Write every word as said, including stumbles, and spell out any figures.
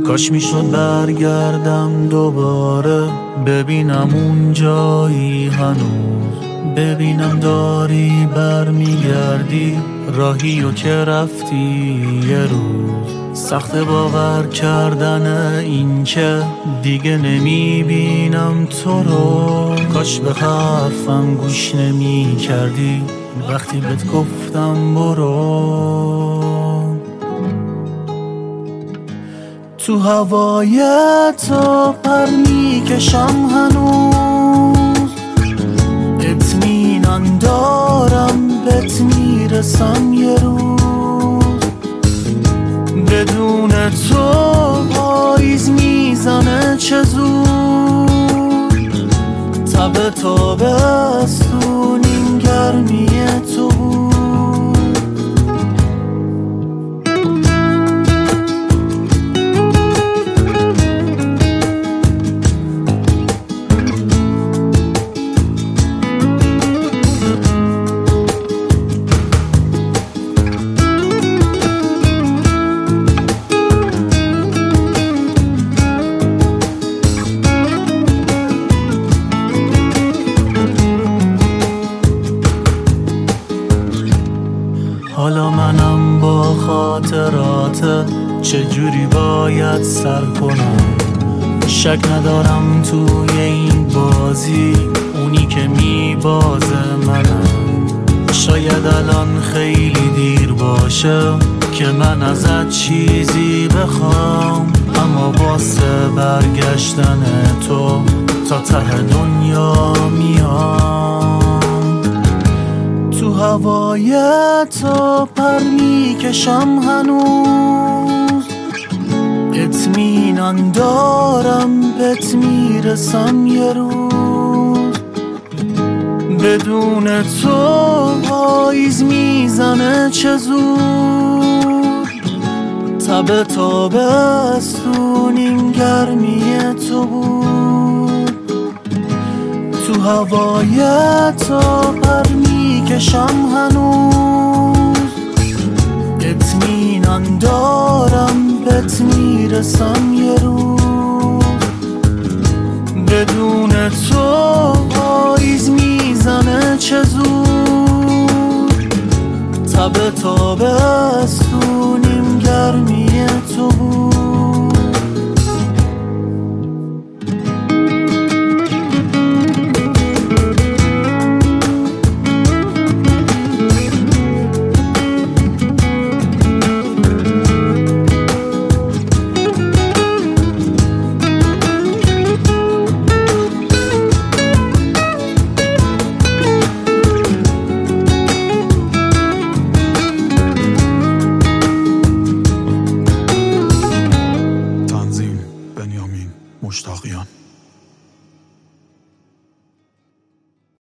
کاش میشد برگردم دوباره، ببینم اون جایی هنوز، ببینم داری برمیگردی راهی و که رفتی یه روز. سخت باور کردن این که دیگه نمیبینم تو رو، کاش به حرفم گوش نمی کردی وقتی بهت گفتم برو. تو هوای تو پر میکشم هنوز، اطمینان دارم بهت میرسم یه روز. بدون تو پاییز میزنه چه زود، تب تابستون این گرمی تو بود. حالا منم با خاطرات چجوری باید سر کنم، شک ندارم توی این بازی اونی که میبازه منم. شاید الان خیلی دیر باشه که من ازت چیزی بخوام، اما واسه برگشتن تو تا ته دنیا میام. تو هوای تو پر میکشم هنوز، اطمینان دارم بهت میرسم یه روز. بدون تو پاییز میزنه چه زود، تب تابستون این گرمی تو بود. تو هوای تو پر میکشم هنوز، اطمینان دارم بهت میرسم یه روز. بدون تو پاییز میزنه چه زود، تب تابستون